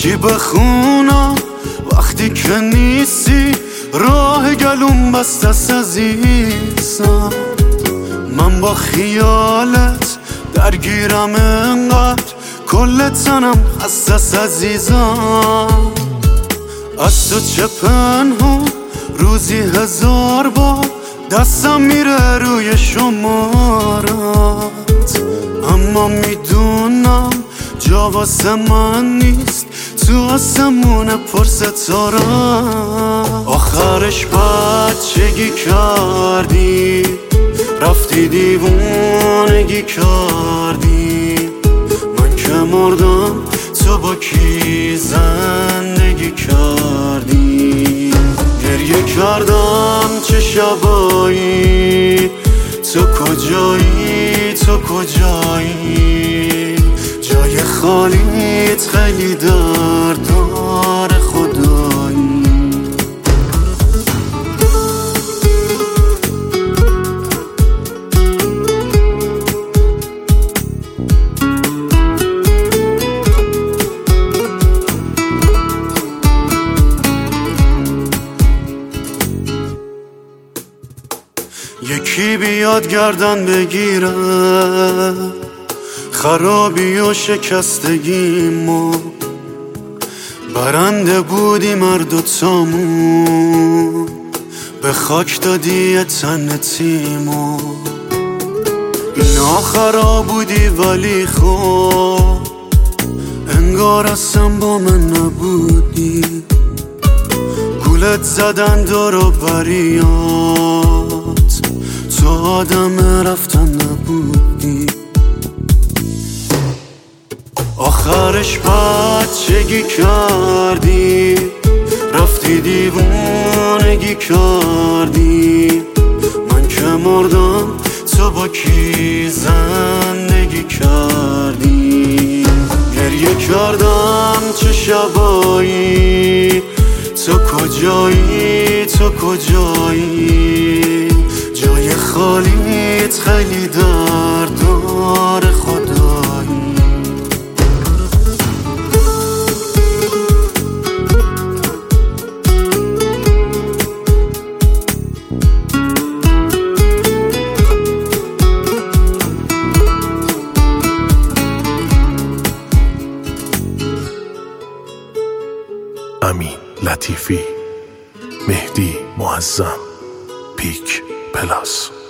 چی بخونم وقتی که نیستی؟ راه گلوم بسته است عزیزم، من با خیالت درگیرم انقدر کل تنم خسته است عزیزم. از تو چه پنهون روزی 1000 بار دستم میره روی شمارت، اما میدونم جا واسه من نیست تو آسمون پر ستاره. آخرش بچگی کردی، رفتی دیوونگی کردی، من که مردم تو با کی زندگی کردی؟ گریه کردم چه شبایی، تو کجایی تو کجایی؟ جای خالیت خیلی داره خدایی. یکی بیاد گردن بگیره خرابی و شکستگیمو، برنده بودیم هر دوتامون، به خاک دادی تن تیمو. اینا خراب بودی ولی خب انگار اصلا با من نبودی، گولت زدن دور و بریات، تو آدم رفتن نبودی. آخرش بچگی کردی، رفتی دیوونگی کردی، من که مردم تو با کی زندگی کردی؟ گریه کردم چه شبایی، تو کجایی تو کجایی؟ جای خالیت خیلی داره خدایی. امین لطیفی، مهدی معظم، پیک پلاس.